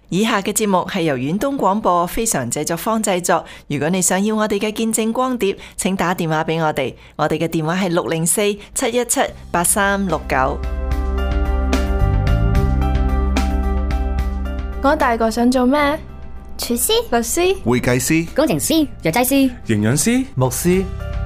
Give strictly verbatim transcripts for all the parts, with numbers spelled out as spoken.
以下嘅節目係由遠東廣播非常製作坊製作。如果你想要我哋嘅見證光碟，請打電話俾我哋。我哋嘅電話係六零四七一七八三六九。 我大個想做咩？ 廚師、 律師、 會計師、 工程師、藥劑師、 營養師、 牧師。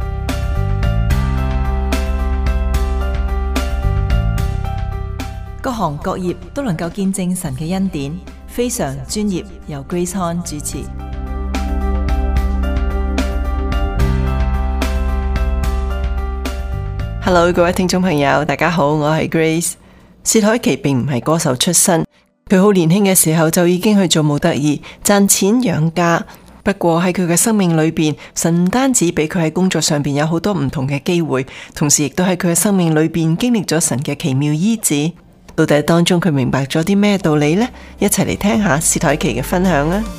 各行各業都能夠見證神嘅恩典，非常專業，由 Grace Han 主持。Hello， 各位聽眾朋友，大家好，我係 Grace。薛凱琪並唔係歌手出身，佢好年輕嘅時候就已經去做模特兒，賺錢養家。不過喺佢嘅生命裏邊，神唔單止俾佢喺工作上邊有好多唔同嘅機會，同時亦都喺佢嘅生命裏邊經歷咗神嘅奇妙醫治。到底當中佢明白咗啲咩道理呢？一齊嚟聽下薛凱琪嘅分享啊！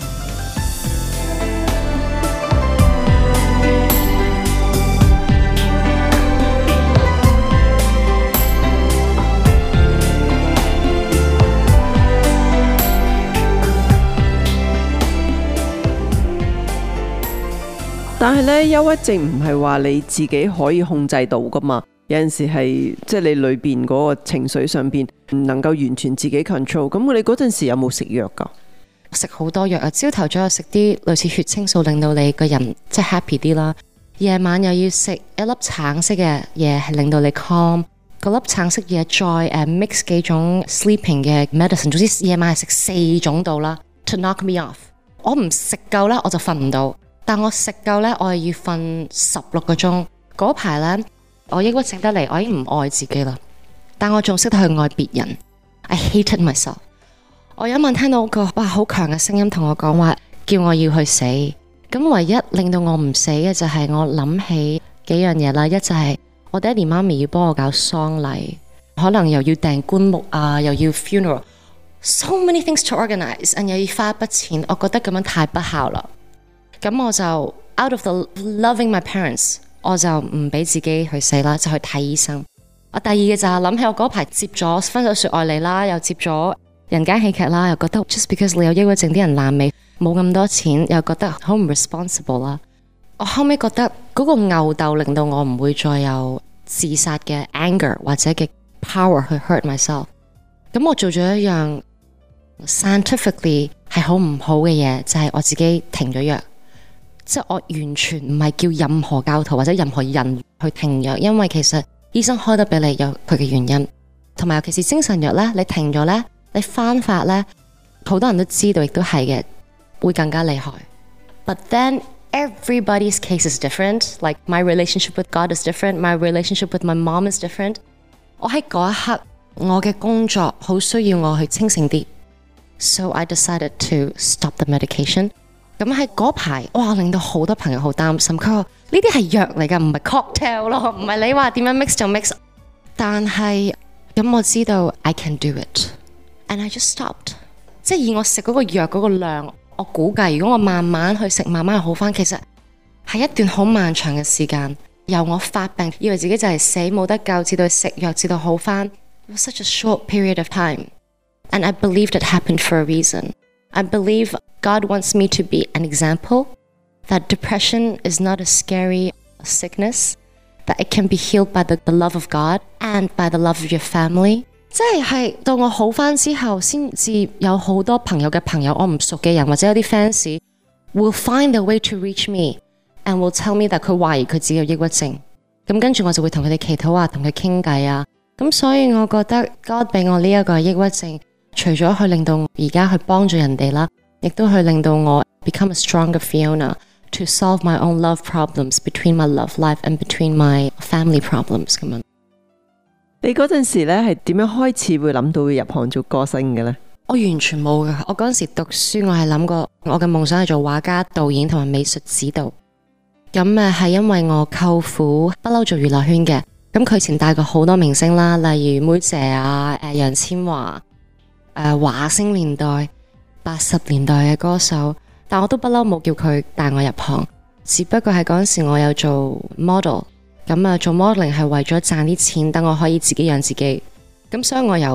但係咧，憂鬱症唔係話你自己可以控制到噶嘛？有陣時係即係你裏邊嗰個情緒上邊唔能夠完全自己 control。咁你嗰陣時有冇食藥噶？ 食好多藥啊！朝頭早又食啲類似血清素，令到你個人即係 happy 啲啦。夜晚又要食一粒橙色嘅嘢，係令到你 calm。嗰粒橙色嘢再誒 mix 幾種 sleeping 嘅 medicine， 總之夜晚係食四種度啦 ，to knock me off。我唔食夠咧，我就瞓唔到。但我食夠咧，我係要瞓十六個鐘。嗰排咧，我抑鬱症得嚟，我已經唔愛自己啦。但我仲識得去愛別人。I hated myself。我有一晚聽到個哇好強嘅聲音同我講話，叫我要去死。咁唯一令到我唔死嘅就係我諗起幾樣嘢啦。一就係我爹哋媽咪要幫我搞喪禮，可能又要訂棺木啊，又要 funeral，so many things to organize，and 又要花一筆錢。我覺得咁樣太不孝啦。咁我就 out of the loving my parents， 我就唔俾自己去死啦，就去睇醫生。我第二嘅就係諗起我嗰排接咗分手說愛你啦，又接咗人間喜劇啦，又覺得 just because 你有抑鬱症，啲人爛尾，冇咁多錢，又覺得好唔 responsible 啦。我後尾覺得嗰個吽哣令到我唔會再有自殺嘅 anger 或者嘅 power 去 hurt myself。咁我做咗一樣 scientifically 係好唔好嘅嘢，就係我自己停咗藥。即係我完全唔係叫任何教徒或者任何人去停藥，因為其實醫生開得俾你有佢嘅原因，同埋尤其是精神藥呢，你停咗呢，你翻發呢，好多人都知道，亦都係嘅，會更加厲害。But then everybody's case is different. Like my relationship with God is different. My relationship with my mom is different. 我喺嗰一刻，我嘅工作好需要我去清醒啲 ，so I decided to stop the medication。咁喺嗰排，哇，令到好多朋友好擔心。佢話呢啲係藥嚟㗎，唔係 cocktail 咯，唔係你話點樣 mix 就 mix。但係咁我知道 I can do it，and I just stopped。即係以我食嗰個藥嗰個量，我估計如果我慢慢去食，慢慢去好返，其實係一段好漫長嘅時間。由我發病，以為自己就係死冇得救，至到食藥，至到好返。It was such a short period of time，and I believed it happened for a reason。I believe God wants me to be an example that depression is not a scary sickness, that it can be healed by the, the love of God and by the love of your family. 即係到我好返之後，先至有好多朋友嘅朋友，我唔熟嘅人或者有啲 fans will find a way to reach me and will tell me that 佢懷疑佢自己有抑鬱症。咁跟住我就會同佢哋祈禱啊，同佢傾偈啊。咁所以我覺得 God 俾我呢一個抑鬱症。除咗去令到我而家去幫助人哋啦，亦都去令到我 become a stronger Fiona to solve my own love problems between my love life and between my family problems 咁樣。 你嗰陣時咧係點樣開始會諗到會入行做歌星嘅呢？ 我完全冇㗎。我嗰陣時讀書，我係諗過我嘅夢想係做畫家、導演同埋美術指導。咁誒係因為我舅父不嬲做娛樂圈嘅，咁佢以前帶過好多明星啦，例如妹姐啊、誒楊千嬅。誒華星年代、八十年代嘅歌手，但我都不嬲冇叫佢帶我入行，只不過係嗰陣時我有做 model， 咁啊做 modeling 係為咗賺啲錢，等我可以自己養自己，咁所以我由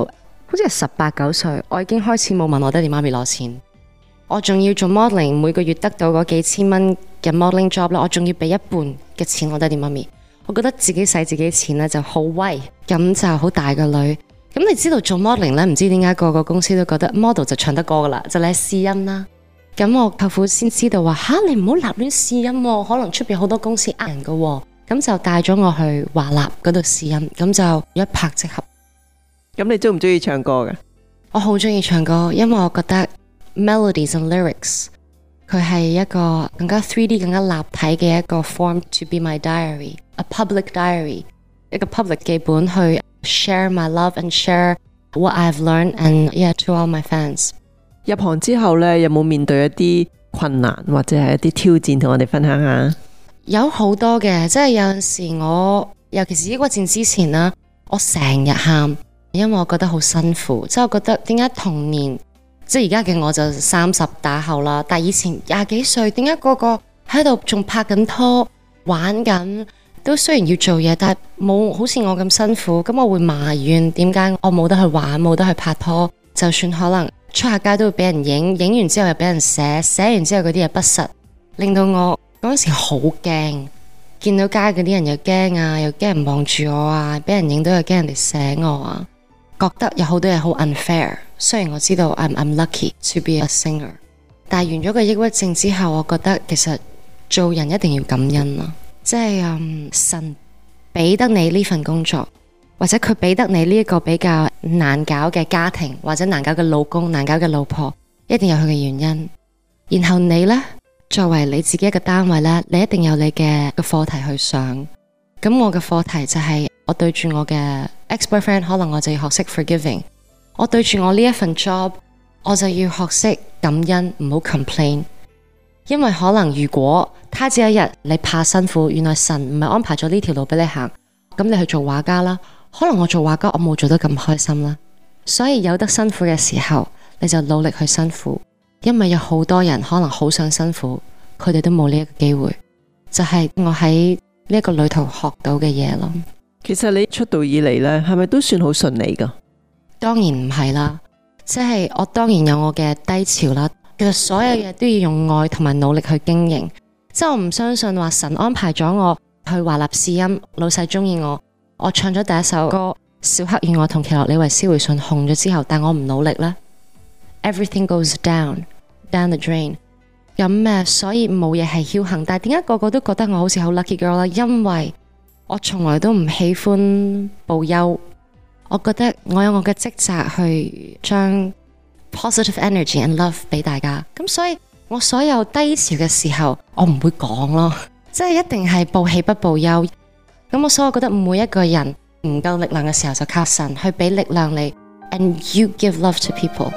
好似係十八九歲，我已經開始冇問我爹哋媽咪攞錢。我仲要做 modeling，每個月得到嗰幾千蚊嘅 modeling job 啦，我仲要俾一半嘅錢我爹哋媽咪。我覺得自己使自己錢咧就好威，咁就好大個女。咁你知道做 modeling 咧，唔知點解個個公司都覺得 model 就唱得歌噶啦，就你試音啦。咁我舅父先知道話吓，你唔好立亂試音喎，可能出邊好多公司呃人噶喎。咁就帶咗我去華納嗰度試音，咁就一拍即合。 咁你中唔中意唱歌嘅？ 我好中意唱歌，因為我覺得 melodies and lyrics 佢係一個更加 three D 更加立體嘅一個 form to be my diary，a public diary， 一個 public 嘅本去 share my love and share what I've learned and yeah to all my fans。 入行之後呢，有冇面對一啲困難或者係一啲挑戰，同我哋分享下？ 有好多嘅，即係有陣時我，尤其是抑鬱症之前啦，我成日喊，因為我覺得好辛苦，即係我覺得點解童年，即係而家嘅我就三十打後啦，但係以前廿幾歲，點解個個喺度仲拍緊拖、玩緊，都雖然要做嘢，但係冇好似我咁辛苦，咁我會埋怨點解我冇得去玩，冇得去拍拖，就算可能出下街都會俾人影，影完之後又俾人寫，寫完之後嗰啲嘢不實，令到我嗰陣時好驚，見到街嗰啲人又驚啊，又驚人望住我啊，俾人影到又驚人哋寫我啊，覺得有好多嘢好 unfair。雖然我知道 I'm, I'm lucky to be a singer， 但係完咗個抑鬱症之後，我覺得其實做人一定要感恩咯，即係、嗯、神俾得你呢份工作，或者佢俾得你呢一個比較難搞嘅家庭，或者難搞嘅老公、難搞嘅老婆，一定有佢嘅原因。然後你呢，作為你自己一個單位呢，你一定有你嘅個課題去上。咁我嘅課題就係我對住我嘅 ex-boyfriend， 可能我就要學識 forgiving。我對住我呢一份 job， 我就要學識感恩，唔好 complain。因為可能如果他朝一日你怕辛苦，原來神唔係安排咗呢條路俾你行，咁你去做畫家啦。可能我做畫家我冇做得咁開心啦。所以有得辛苦嘅時候，你就努力去辛苦。因為有好多人可能好想辛苦，佢哋都冇呢一個機會，就係我喺呢一個旅途學到嘅嘢咯。 其實你出道以嚟呢，係咪都算好順利噶？ 當然唔係啦，即係我當然有我嘅低潮啦。其實所有嘢都要用愛同埋努力去經營。即係我唔相信話神安排咗我去華納試音，老細中意我，我唱咗第一首歌《小黑與我同奇洛李維斯回信》紅咗之後，但我唔努力呢， everything goes down down the drain。咁咩？所以冇嘢係僥倖。但係點解個個都覺得我好似好 lucky girl 啦？因為我從來都唔喜歡報憂。我覺得我有我嘅職責去將 positive energy and love 俾大家。咁所以我所有低潮嘅時候，我唔會講咯，即係一定係報喜不報憂。咁我所以我覺得每一個人唔夠力量嘅時候，就靠神去俾力量你 ，and you give love to people。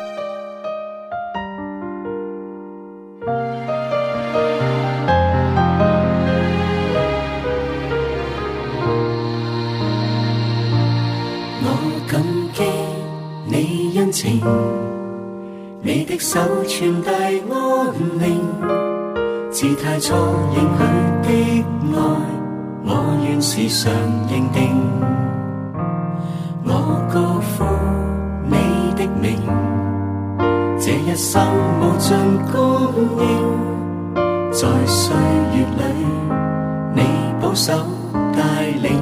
你的手傳遞安寧，自太初應許的愛，我願時常認定。我高呼你的名，這一生無盡供應，在歲月裏你保守帶領。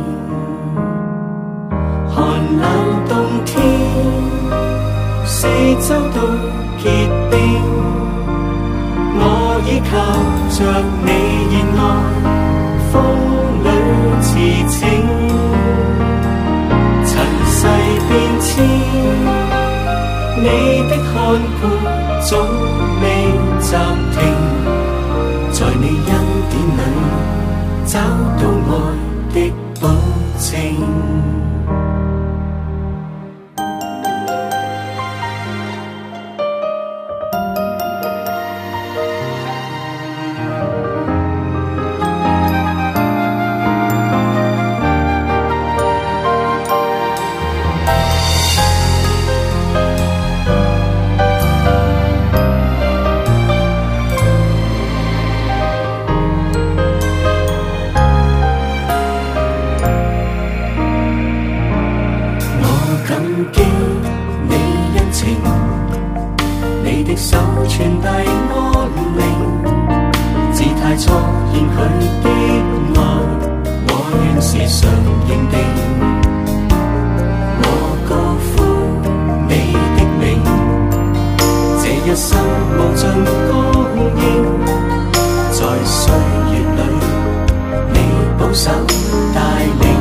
寒冷冬天四周都結冰，我依靠着你熱愛，風裏馳騁，塵世變遷，你的看顧總未暫停，在你恩典裏找到愛的保證。 手傳遞安寧，自太初應許的愛，我願時常認定。我高呼你的名，這一生無盡供應，在歲月裏你保守帶領。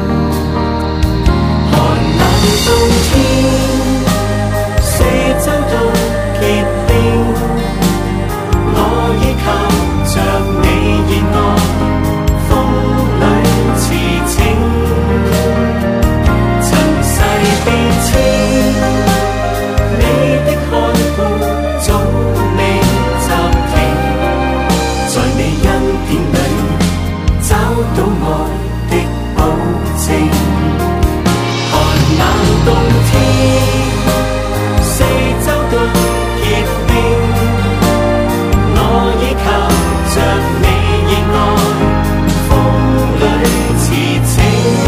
寒冷冬天，四周都結冰，我依靠着你熱愛，風裏馳騁，塵世變遷，你的看顧總未暫停，在你恩典裏找到愛的保證。寒冷冬天，四周都結冰，我依靠着你熱愛，風裏馳騁，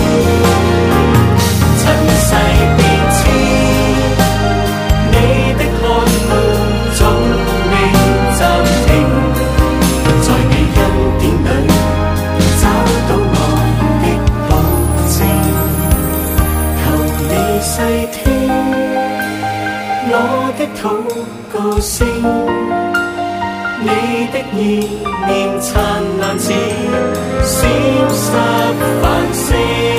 塵世變遷，你的看顧總未暫停，在你恩典裏找到愛的保證。求你細聽我的禱告聲，你的意念燦爛似閃爍繁星，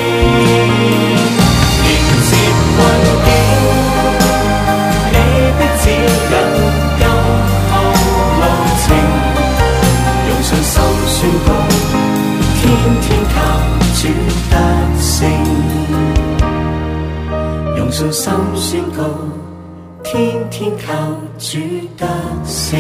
迎接困境，你的指引今後路程，用信心宣告，天天靠主得勝，用信心宣告，天天靠主得勝。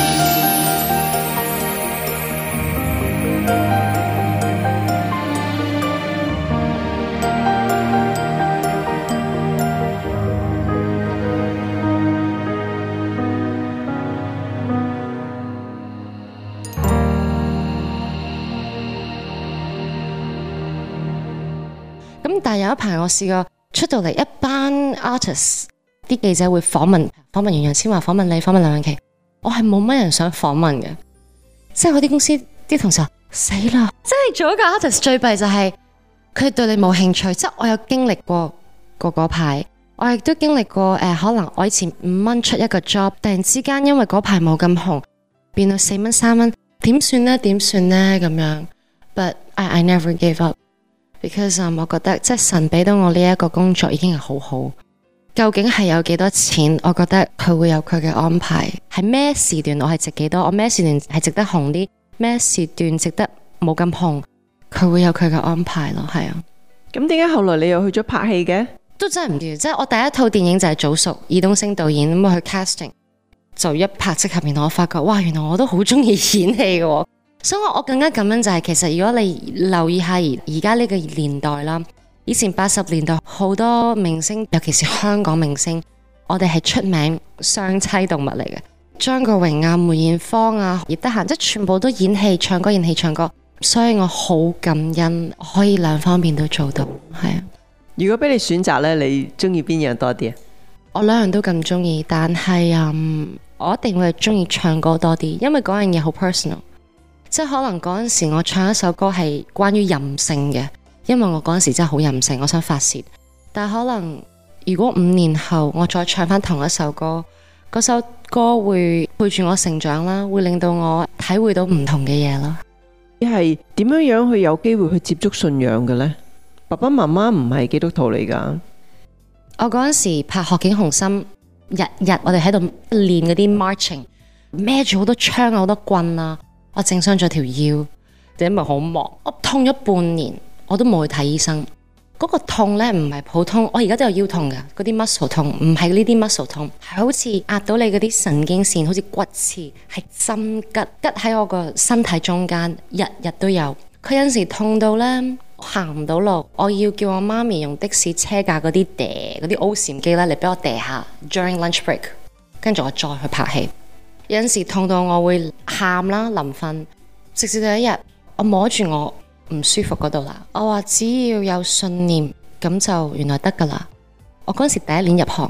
咁但係有一排我試過出到嚟一班 artist， 啲記者會訪問訪問完楊千嬅，訪問你，訪問梁詠琪，我係冇乜人想訪問嘅，即係我啲公司啲同事話死啦，即係做一個 artist 最弊就係佢對你冇興趣。即係我有經歷過過嗰排，我亦都經歷過誒、呃，可能我以前五蚊出一個 job， 突然之間因為嗰排冇咁紅，變到四蚊三蚊，點算呢？點算呢？咁樣。But I, I never gave up。Because、um, 我覺得即係神俾到我呢一個工作已經係好好，究竟係有幾多錢？我覺得佢會有佢嘅安排，係咩時段我係值幾多？我咩時段係值得紅啲？咩時段值得冇咁紅？佢會有佢嘅安排咯，係啊。 咁點解後來你又去咗拍戲嘅？ 都真係唔知，即係我第一套電影就係早熟，爾冬陞導演咁我去 casting， 就一拍即合，然後我發覺哇，原來我都好中意演戲嘅喎。所以我更加感恩就係、是、其實如果你留意下而家呢個年代啦，以前八十年代好多明星，尤其是香港明星，我哋係出名雙棲動物嚟嘅，張國榮啊、梅艷芳啊、葉德嫻，即係全部都演戲、唱歌、演戲、唱歌，所以我好感恩可以兩方面都做到，係啊。 如果俾你選擇呢，你中意邊樣多啲啊？ 我兩樣都咁中意，但係嗯，我一定會係中意唱歌多啲，因為嗰樣嘢好 personal。即係可能嗰陣時我唱一首歌係關於任性嘅，因為我嗰陣時真係好任性，我想發洩。但係可能如果五年後我再唱翻同一首歌，嗰首歌會陪住我成長啦，會令到我體會到唔同嘅嘢啦。 你係點樣樣去有機會去接觸信仰嘅呢？爸爸媽媽唔係基督徒嚟噶。 我嗰陣時拍《學警雄心》，日日我哋喺度練嗰啲 marching， 孭住好多槍啊，好多棍啊。我整傷咗條腰，因為好忙，我痛咗半年，我都冇去睇醫生。嗰、那個痛呢，唔係普通，我而家都有腰痛㗎，嗰啲 muscle 痛，唔係呢啲 muscle 痛，係好似壓到你嗰啲神經線，好似骨刺，係針吉吉喺我個身體中間，日日都有。佢有陣時痛到呢，行唔到路，我要叫我媽咪用的士車架嗰啲嗲嗰啲 O 禪機咧嚟俾我嗲下 during lunch break， 跟住我再去拍戲。有陣時痛到我會喊啦，臨瞓，直至到一日我摸住我唔舒服嗰度啦，我話只要有信念咁就原來得噶啦。我嗰時第一年入行，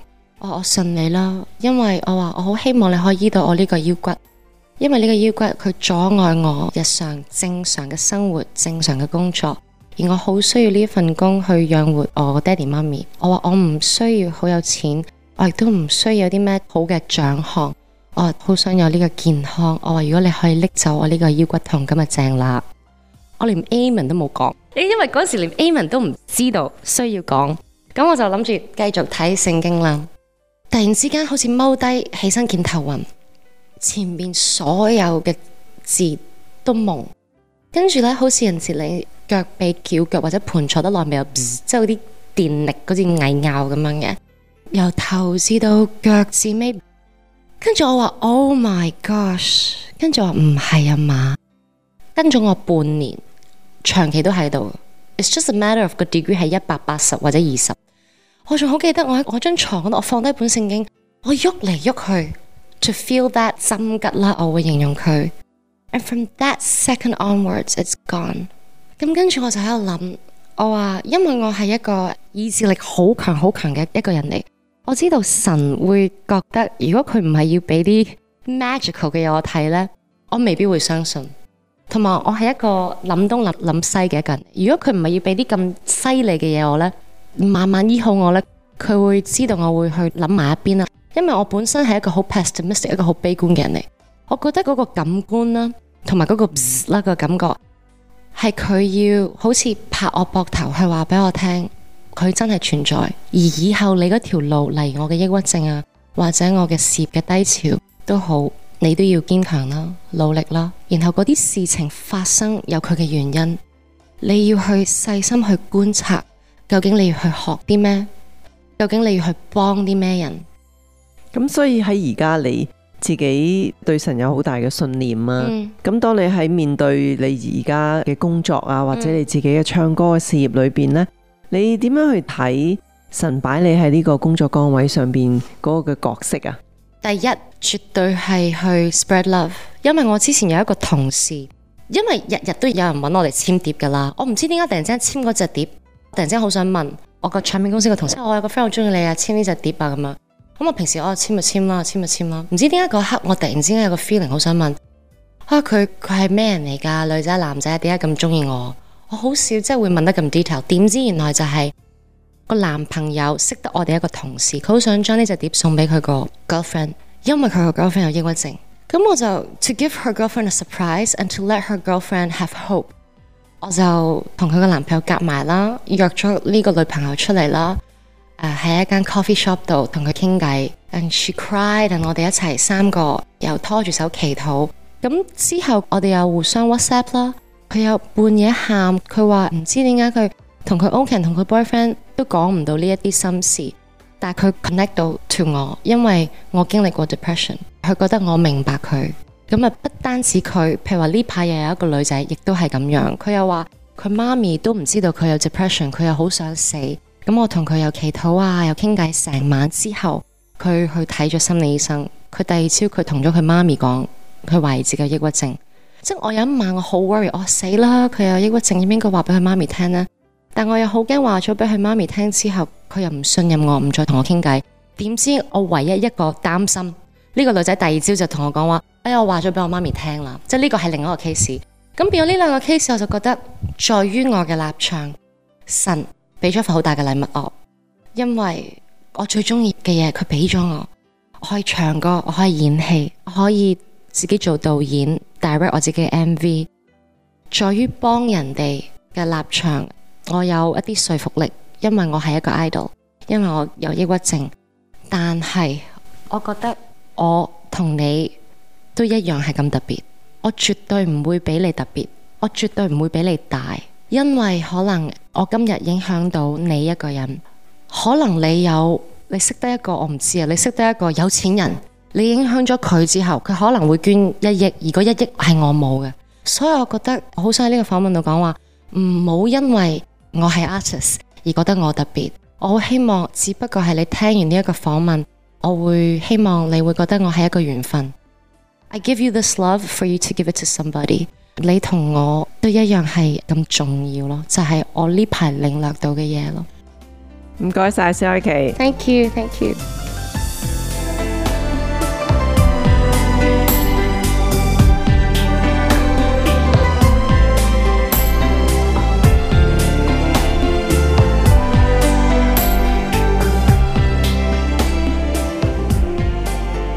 我我信你啦，因為我話我好希望你可以醫到我呢個腰骨，因為呢個腰骨佢阻礙我日常正常嘅生活、正常嘅工作，而我好需要呢份工去養活我爹哋媽咪。我話我唔需要好有錢，我亦都唔需要啲咩好嘅獎項，我好想有呢個健康。我話如果你可以拎走我呢個腰骨痛，咁就正啦。我連 Amen 都冇講，因為嗰時連 Amen 都唔知道需要講，咁我就諗住繼續睇聖經啦。突然之間好似踎低起身見頭暈，前面所有嘅字都蒙，跟住咧好似人似你腳被翹腳或者盤坐得耐未有，即係嗰啲電力好似蟻咬咁樣嘅，由頭至到腳至尾。跟住我話 Oh my gosh， 跟住我話唔係啊嘛，跟咗我半年。長期都喺度 ，It's just a matter of 個 degree 係一百八十或者二十。我仲好記得我喺我張床嗰度，我放低本聖經，我喐嚟喐去 ，to feel that 針吉啦，我會形容佢。And from that second onwards, it's gone。咁跟住我就喺度諗，我話因為我係一個意志力好強好強嘅一個人嚟，我知道神會覺得如果佢唔係要俾啲 magical 嘅嘢我睇呢，我未必會相信。同埋我係一個諗東諗諗西嘅一個人，如果佢唔係要俾啲咁犀利嘅嘢我呢，慢慢醫好我呢，佢會知道我會去諗埋一邊啦。因為我本身係一個好 pessimistic 一個好悲觀嘅人嚟，我覺得嗰個感官啦，同埋嗰個bzz啦個感覺係佢要好似拍我膊頭去話俾我聽，佢真係存在。而以後你嗰條路，例如我嘅抑鬱症啊，或者我嘅事業嘅低潮都好，你都要堅強啦，努力啦，然後嗰啲事情發生有佢嘅原因，你要去細心去觀察，究竟你要去學啲咩？究竟你要去幫啲咩人？ 咁所以喺而家你自己對神有好大嘅信念啊。咁、嗯、當你喺面對你而家嘅工作啊，或者你自己嘅唱歌嘅事業裏邊呢，嗯、你點樣去睇神擺你喺呢個工作崗位上邊嗰個嘅角色啊？ 第一，絕對係去 spread love， 因為我之前有一個同事，因為日日都有人揾我嚟簽碟噶啦，我唔知點解突然之間簽嗰隻碟，突然之間好想問我個唱片公司個同事，我有個 friend 好中意你啊，簽呢隻碟啊咁樣。咁我平時我簽咪簽啦，簽咪簽啦，唔知點解嗰刻我突然之間有個 feeling 好想問啊，佢佢係咩人嚟噶？女仔男仔點解咁中意我？我好少即係會問得咁 detail， 點知原來就係個男朋友識得我哋一個同事，佢好想將呢隻碟送俾佢個 girlfriend， 因為佢個 girlfriend 有抑鬱症。咁我就 to give her girlfriend a surprise and to let her girlfriend have hope， 我就同佢個男朋友夾埋啦，約咗呢個女朋友出嚟啦。誒、uh, 喺一間 coffee shop 度同佢傾偈 and she cried， and 我哋一齊三個又拖住手祈禱。咁之後我哋又互相 WhatsApp 啦，佢又半夜喊，佢話唔知點解佢同佢屋企人同佢 boyfriend 都講唔到呢一啲心事，但係佢 connect 到 to 我，因為我經歷過 depression， 佢覺得我明白佢。咁啊不單止佢，譬如話呢排又有一個女仔亦都係咁樣，佢又話佢媽咪都唔知道佢有 depression， 佢又好想死。咁我同佢又祈禱啊，又傾偈成晚之後，佢去睇咗心理醫生。佢第二朝佢同咗佢媽咪講，佢懷疑自己有抑鬱症。即係我有一晚我好 worry， 我死啦，佢有抑鬱症，應該話俾佢媽咪聽呢？但我又好驚話咗俾佢媽咪聽之後，佢又唔信任我，唔再同我傾偈。點知我唯一一個擔心呢、呢個女仔第二朝就同我講話，哎呀，我話咗俾我媽咪聽啦。即係呢個係另一個 case。咁變咗呢兩個 case， 我就覺得在於我嘅立場，神俾咗份好大嘅禮物我，因為我最中意嘅嘢佢俾咗我，我可以唱歌，我可以演戲，我可以自己做導演 direct 我自己嘅 M V。 在於幫人哋嘅立場，我有一啲說服力，因為我係一個 idol， 因為我有抑鬱症。但係我覺得我同你都一樣係咁特別，我絕對唔會比你特別，我絕對唔會比你大。因為可能我今日影響到你一個人，可能你有你識得一個我唔知啊，你識得一個有錢人，你影響咗佢之後，佢可能會捐一億，而嗰一億係我冇嘅。所以我覺得我好想喺呢個訪問度講話，唔好因為我係 artist 而覺得我特別。我好希望只不過係你聽完呢一個訪問，我會希望你會覺得我係一個緣分。I give you this love for you to give it to somebody。你同我都一樣係咁重要咯，就係、是、我呢排領略到嘅嘢咯。 唔該晒，蕭凱琪。 Thank you, thank you。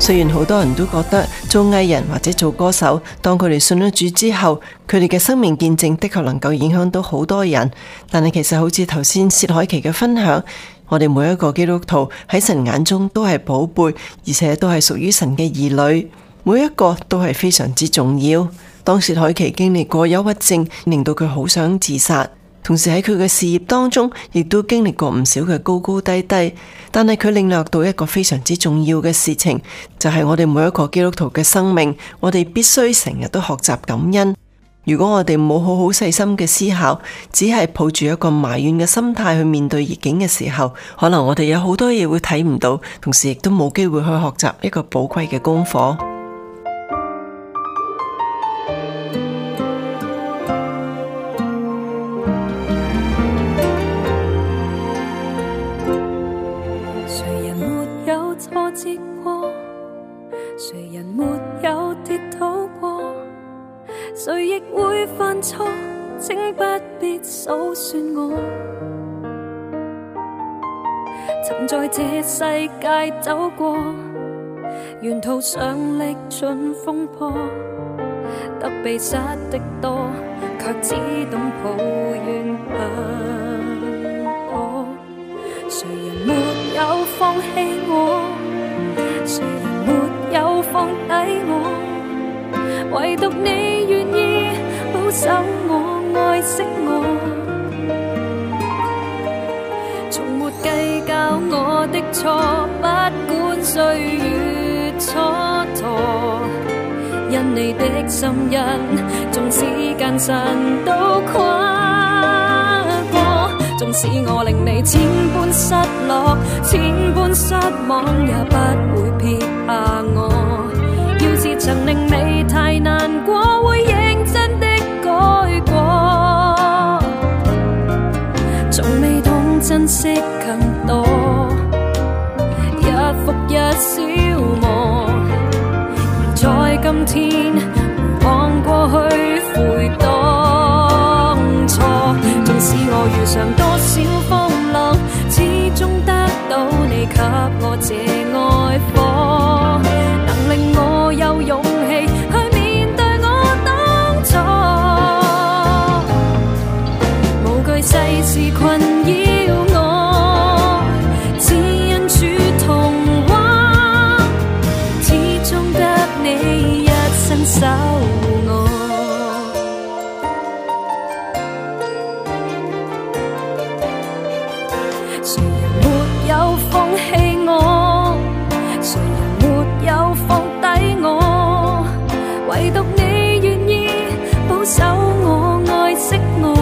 雖然好多人都覺得做藝人或者做歌手，當佢哋信咗主之後，佢哋嘅生命見證的確能夠影響到好多人，但係其實好似頭先薛凱琪嘅分享，我哋每一個基督徒喺神眼中都係寶貝，而且都係屬於神嘅兒女，每一個都係非常之重要。當薛凱琪經歷過憂鬱症，令到佢好想自殺，同時喺佢嘅事業當中，亦都經歷過唔少嘅高高低低。但係佢領略到一個非常之重要嘅事情，就係我哋每一個基督徒嘅生命，我哋必須成日都學習感恩。如果我哋冇好好細心嘅思考，只係抱住一個埋怨嘅心態去面對逆境嘅時候，可能我哋有好多嘢會睇唔到，同時亦都冇機會去學習一個寶貴嘅功課。 誰人沒有跌倒過？誰亦會犯錯，請不必數算我。曾在這世界走過，沿途上歷盡風波，得被失的多，卻只懂抱怨不可。誰人沒有放棄我？誰人沒有放低我？唯獨你願意保守我、愛惜我，從沒計較我的錯，不管歲月蹉跎。因你的心印，縱使艱辛都跨過。縱使我令你千般失落，千般失望，也不會撇下我。要是曾令你太難過，會認真的改過。從未懂珍惜更多，日復日消磨。而在今天回望過去，悔當初。縱使我遇上多少風浪，始終得到你給我這愛火，能令我有勇氣去面對我當初。無懼世事困擾我，只因主同往，始終得你一生守我。誰人沒有放棄我？誰人沒有放低我？唯獨你願意保守我、愛惜我，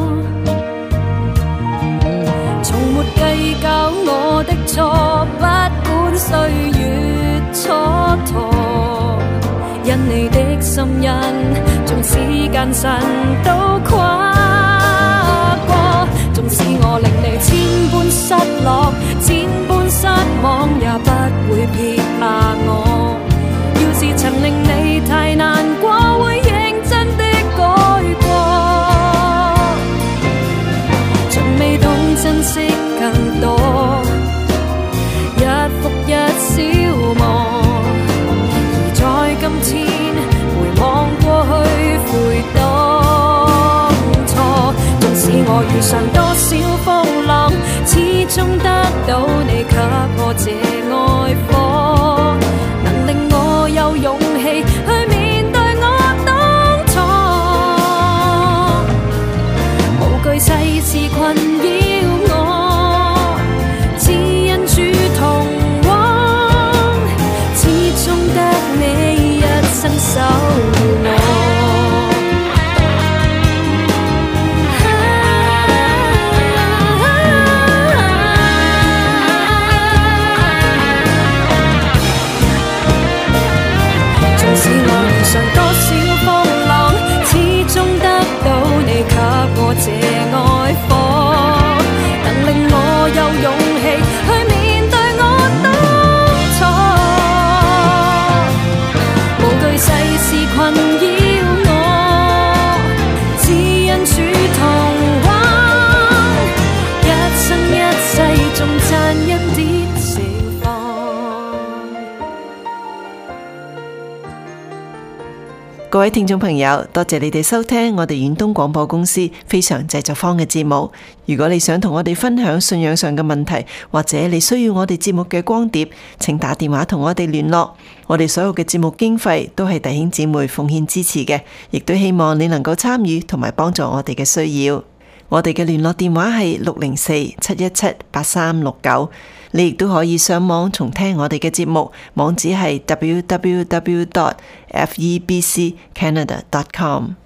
從沒計較我的錯，不管歲月蹉跎。因你的心印，縱使艱辛都跨過。縱使我令你千般失落，千般失望，也不會撇下我。要是曾令你太難過，會認真的改過。從未懂珍惜更多，日復日消磨。而在今天回望過去，悔當初。縱使我遇上多少風浪，始終得到你給我這愛火，能令我有勇氣去面對我當初。無懼世事困擾我，只因主同往，始終得你一生守我。這愛火能令我有勇氣去面對我當初。無懼世事困擾我，只因主同往，一生一世頌讚恩典盛放。 各位聽眾朋友，多謝你哋收聽我哋遠東廣播公司非常製作坊嘅節目。如果你想同我哋分享信仰上嘅問題，或者你需要我哋節目嘅光碟，請打電話同我哋聯絡。我哋所有嘅節目經費都係弟兄姊妹奉獻支持嘅，亦都希望你能夠參與同埋幫助我哋嘅需要。我哋嘅聯絡電話係六零四七一七八三六九。你亦都可以上網重聽我哋嘅節目，網址係 w w w dot f e b c canada dot com。